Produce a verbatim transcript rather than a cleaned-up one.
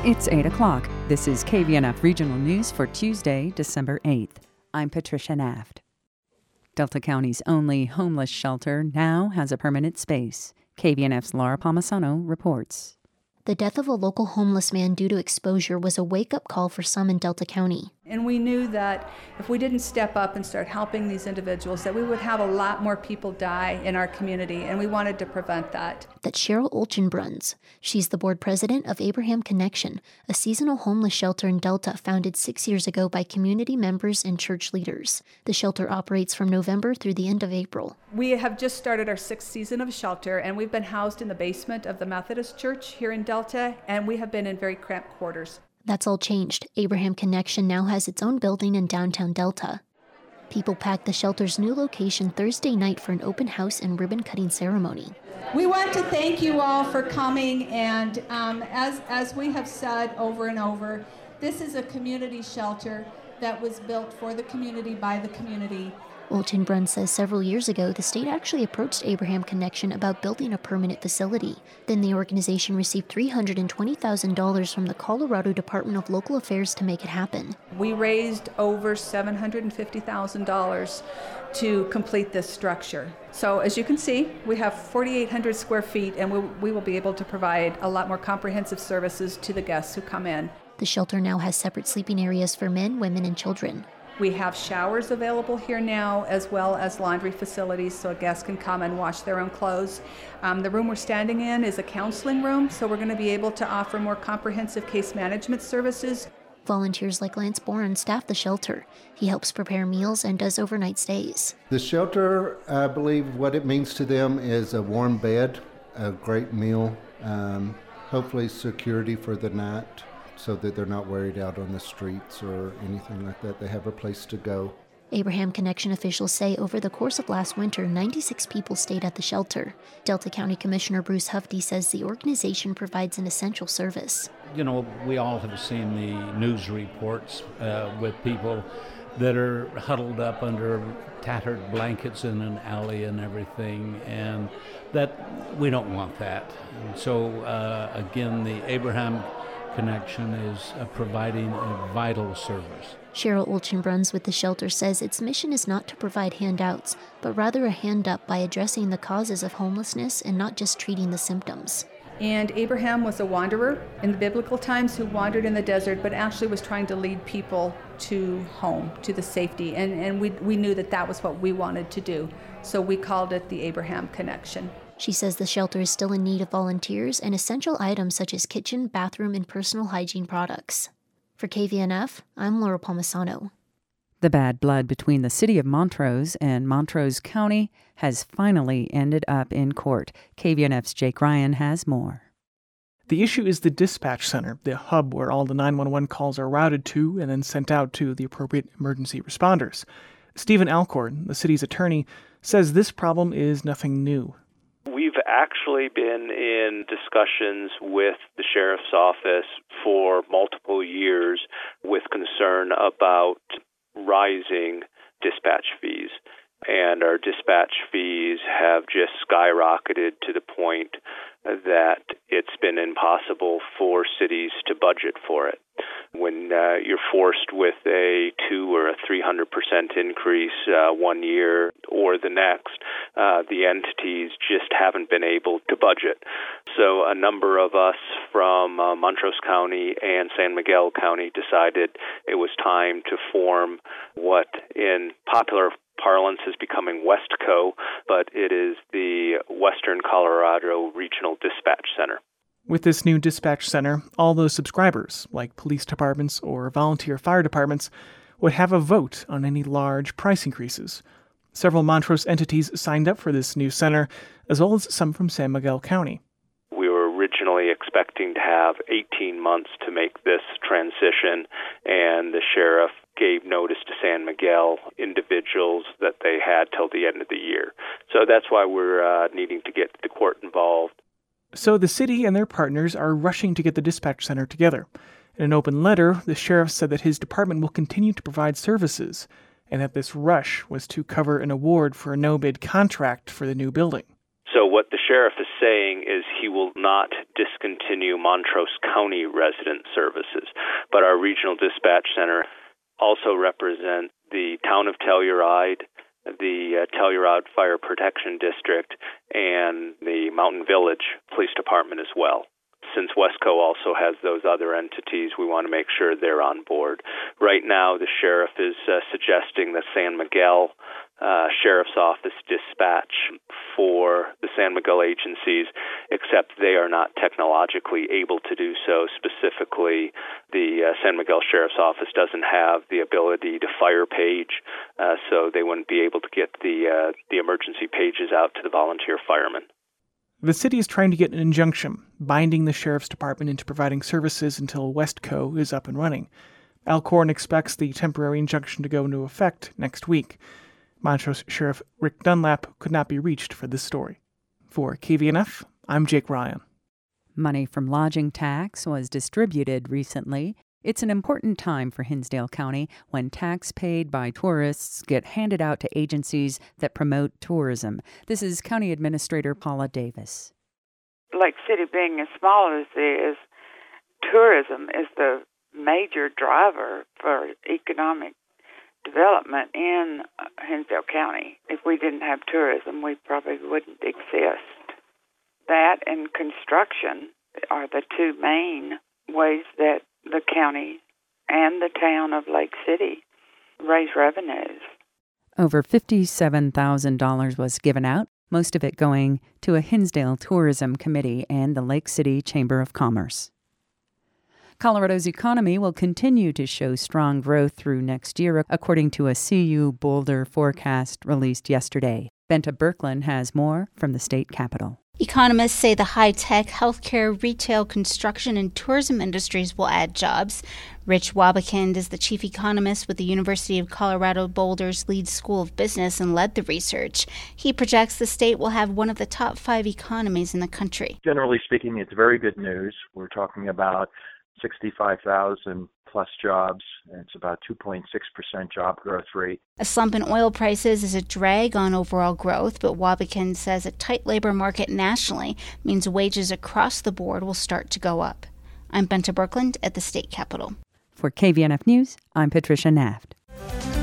It's eight o'clock. This is K V N F Regional News for Tuesday, December eighth. I'm Patricia Naft. Delta County's only homeless shelter now has a permanent space. K V N F's Laura Palmisano reports. The death of a local homeless man due to exposure was a wake-up call for some in Delta County. And we knew that if we didn't step up and start helping these individuals, that we would have a lot more people die in our community, and we wanted to prevent that. That's Cheryl Olchenbruns. She's the board president of Abraham Connection, a seasonal homeless shelter in Delta founded six years ago by community members and church leaders. The shelter operates from November through the end of April. We have just started our sixth season of shelter, and we've been housed in the basement of the Methodist Church here in Delta, and we have been in very cramped quarters. That's all changed. Abraham Connection now has its own building in downtown Delta. People packed the shelter's new location Thursday night for an open house and ribbon-cutting ceremony. We want to thank you all for coming, and um, as, as we have said over and over, this is a community shelter that was built for the community by the community. Olchenbrunn says several years ago, the state actually approached Abraham Connection about building a permanent facility. Then the organization received three hundred twenty thousand dollars from the Colorado Department of Local Affairs to make it happen. We raised over seven hundred fifty thousand dollars to complete this structure. So as you can see, we have forty-eight hundred square feet, and we, we will be able to provide a lot more comprehensive services to the guests who come in. The shelter now has separate sleeping areas for men, women, and children. We have showers available here now, as well as laundry facilities, so a guest can come and wash their own clothes. Um, the room we're standing in is a counseling room, so we're going to be able to offer more comprehensive case management services. Volunteers like Lance Boren staff the shelter. He helps prepare meals and does overnight stays. The shelter, I believe what it means to them is a warm bed, a great meal, um, hopefully security for the night, so that they're not worried out on the streets or anything like that. They have a place to go. Abraham Connection officials say over the course of last winter, ninety-six people stayed at the shelter. Delta County Commissioner Bruce Hufty says the organization provides an essential service. You know, we all have seen the news reports uh, with people that are huddled up under tattered blankets in an alley and everything, and that we don't want that. And so, uh, again, the Abraham Connection is uh, providing a vital service. Cheryl Olchenbruns with the shelter says its mission is not to provide handouts, but rather a hand up by addressing the causes of homelessness and not just treating the symptoms. And Abraham was a wanderer in the biblical times who wandered in the desert, but actually was trying to lead people to home, to the safety. And, and we, we knew that that was what we wanted to do. So we called it the Abraham Connection. She says the shelter is still in need of volunteers and essential items such as kitchen, bathroom, and personal hygiene products. For K V N F, I'm Laura Palmisano. The bad blood between the city of Montrose and Montrose County has finally ended up in court. K V N F's Jake Ryan has more. The issue is the dispatch center, the hub where all the nine one one calls are routed to and then sent out to the appropriate emergency responders. Stephen Alcorn, the city's attorney, says this problem is nothing new. We've actually been in discussions with the sheriff's office for multiple years with concern about rising dispatch fees. And our dispatch fees have just skyrocketed to the point that it's been impossible for cities to budget for it. When uh, you're forced with a two or a three hundred percent increase uh, one year or the next, uh, the entities just haven't been able to budget. So a number of us from uh, Montrose County and San Miguel County decided it was time to form what in popular parlance is becoming WESTCO, but it is the Western Colorado Regional Dispatch Center. With this new dispatch center, all those subscribers, like police departments or volunteer fire departments, would have a vote on any large price increases. Several Montrose entities signed up for this new center, as well as some from San Miguel County. We were originally expecting to have eighteen months to make this transition, and the sheriff gave notice to San Miguel individuals that they had till the end of the year. So that's why we're uh, needing to get the court involved. So the city and their partners are rushing to get the dispatch center together. In an open letter, the sheriff said that his department will continue to provide services, and that this rush was to cover an award for a no-bid contract for the new building. So what the sheriff is saying is he will not discontinue Montrose County resident services, but our regional dispatch center also represents the town of Telluride, the uh, Telluride Fire Protection District, and the Mountain Village Police Department as well. Since Wesco also has those other entities, we want to make sure they're on board. Right now, the sheriff is uh, suggesting the San Miguel uh, Sheriff's Office dispatch for the San Miguel agencies, except they are not technologically able to do so. Specifically, the uh, San Miguel Sheriff's Office doesn't have the ability to fire page, uh, so they wouldn't be able to get the uh, the emergency pages out to the volunteer firemen. The city is trying to get an injunction binding the sheriff's department into providing services until Westco is up and running. Alcorn expects the temporary injunction to go into effect next week. Montrose Sheriff Rick Dunlap could not be reached for this story. For K V N F, I'm Jake Ryan. Money from lodging tax was distributed recently. It's an important time for Hinsdale County when tax paid by tourists get handed out to agencies that promote tourism. This is County Administrator Paula Davis. Lake City being as small as it is, tourism is the major driver for economic development in Hinsdale County. If we didn't have tourism, we probably wouldn't exist. That and construction are the two main ways that the county and the town of Lake City raise revenues. Over fifty-seven thousand dollars was given out, most of it going to a Hinsdale Tourism Committee and the Lake City Chamber of Commerce. Colorado's economy will continue to show strong growth through next year, according to a C U Boulder forecast released yesterday. Benta Birkeland has more from the state capitol. Economists say the high-tech, healthcare, retail, construction, and tourism industries will add jobs. Rich Wabakind is the chief economist with the University of Colorado Boulder's Leeds School of Business and led the research. He projects the state will have one of the top five economies in the country. Generally speaking, it's very good news. We're talking about sixty-five thousand plus jobs, and it's about two point six percent job growth rate. A slump in oil prices is a drag on overall growth, but Wabakind says a tight labor market nationally means wages across the board will start to go up. I'm Benta Birkeland at the state capitol. For K V N F News, I'm Patricia Naft.